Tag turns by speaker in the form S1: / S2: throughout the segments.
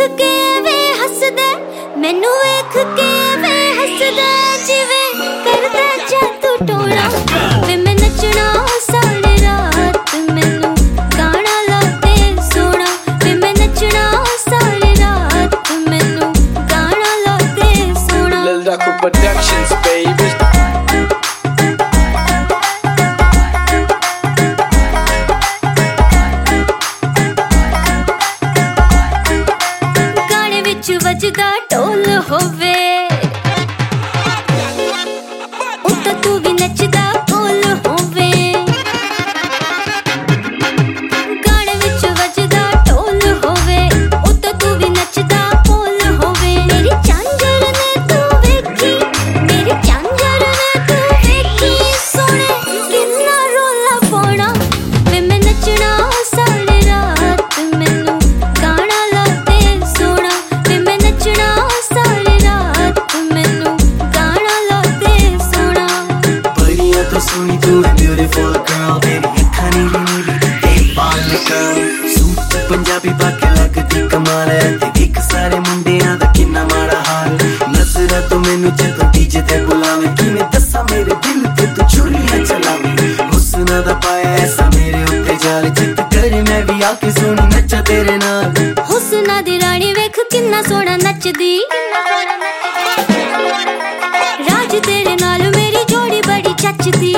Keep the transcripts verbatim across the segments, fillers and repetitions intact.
S1: के वे हसदा, मैनू वेख के वे हसदा, जिवें करदा जादू टोना। वे मैं नचना सारी रात, मैनू गाना ला ते सोना। वे मैं नचना सारी रात, मैनू गाना ला ते सोना।
S2: Lil Daku Productions, baby.
S1: वजदा ढोल होवे, उत्ता तू भी नचदा कोल होवे। गाने विच वजदा ढोल होवे, उत्ता तू भी नचदा कोल होवे। मेरी झांझर ने तू वेखी, मेरी झांझर ने तू वेखी, सोने किन्ना रोला पाना। वे मैं नचना सारी रात, मैनू गाना ला ते सोना। नचना सारी रात, मैनू गाना ला ते सोना।
S3: बड़िया तो सोनी तू है ब्यूटीफुल गर्ल, तेरी अखां नीली नीली तेरे बाल कर्ल। सूट पंजाबी पाके लगदी कमाल है, ते देख सारे मुंडियां दा किन्ना माड़ा हाल। नजरा तो मैनू जदों डीजे ते बुलावे, किवें दस्सां मेरे दिल ते तू छुरियां चलावे। हुस्ना दा पाया ऐसा मेरे उत्ते जाल, जित करे मैं भी आके सोनी नच्चा तेरे नाल।
S1: हुस्ना दी रानी वेख किन्ना सोहना नचदी, राज तेरे नाल मेरी जोड़ी बड़ी चचदी।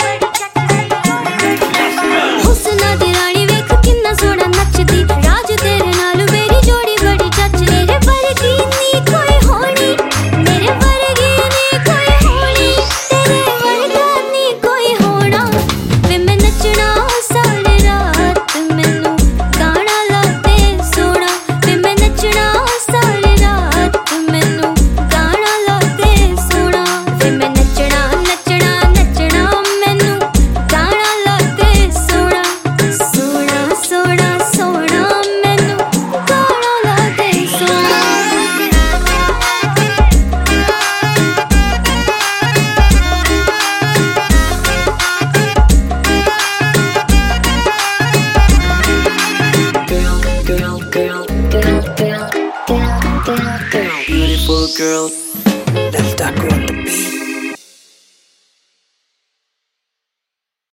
S1: हुस्ना दी रानी वेख किन्ना सोहना नचदी, राज तेरे नाल मेरी जोड़ी बड़ी चचदी। मेरे वर्गी नी कोई होनी, मेरे वर्गी नी कोई होनी, तेरे वर्गा नी कोई होना। वे मैं नचना सारी रात, मैनू गाना ला ते सोना। वे मैं नचना सारी रात, मैनू गाना ला ते सोना। वे मैं नचना नचना नचना, मैनू गाना ला ते सोना। सोना सोना सोना, मैनू गाना ला ते सोना।
S3: Girl, girl, girl, girl, girl, girl, girl, girl, beautiful girl. Lil Daku on the beat.